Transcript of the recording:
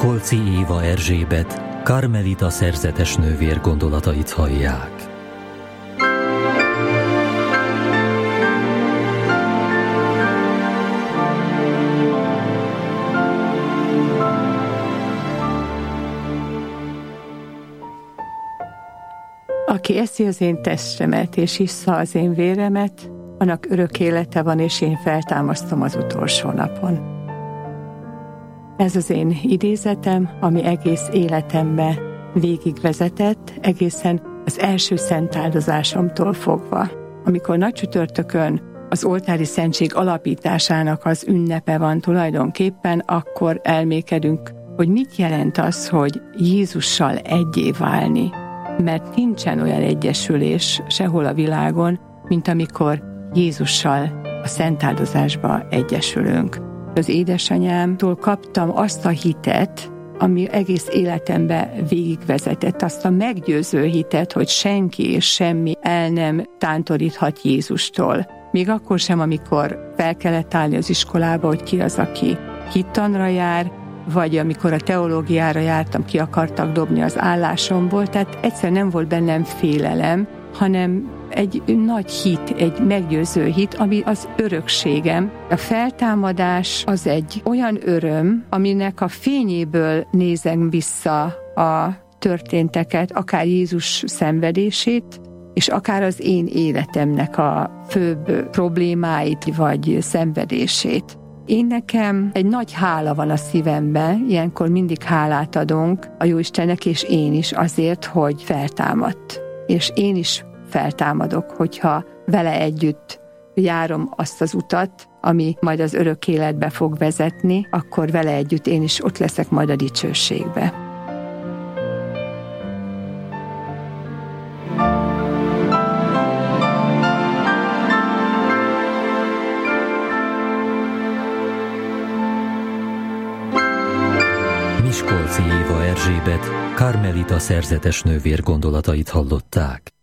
Miskolci Éva Erzsébet, karmelita szerzetes nővér gondolatait hallják. Aki eszi az én testemet és issza az én véremet, annak örök élete van, és én feltámasztom az utolsó napon. Ez az én idézetem, ami egész életembe végigvezetett, egészen az első szentáldozásomtól fogva. Amikor nagycsütörtökön az oltári szentség alapításának az ünnepe van tulajdonképpen, akkor elmékedünk, hogy mit jelent az, hogy Jézussal egyé válni. Mert nincsen olyan egyesülés sehol a világon, mint amikor Jézussal a szentáldozásba egyesülünk. Az édesanyámtól kaptam azt a hitet, ami egész életembe végigvezetett, azt a meggyőző hitet, hogy senki és semmi el nem tántoríthat Jézustól. Még akkor sem, amikor fel kellett állni az iskolába, hogy ki az, aki hittanra jár, vagy amikor a teológiára jártam, ki akartak dobni az állásomból, tehát egyszer nem volt bennem félelem, hanem egy nagy hit, egy meggyőző hit, ami az örökségem. A feltámadás az egy olyan öröm, aminek a fényéből nézem vissza a történteket, akár Jézus szenvedését, és akár az én életemnek a főbb problémáit, vagy szenvedését. Én nekem egy nagy hála van a szívemben, ilyenkor mindig hálát adunk a Jóistennek, és én is azért, hogy feltámadt. És én is feltámadok, hogyha vele együtt járom azt az utat, ami majd az örök életbe fog vezetni, akkor vele együtt én is ott leszek majd a dicsőségbe. Miskolci Éva Erzsébet, karmelita szerzetes nővér gondolatait hallották.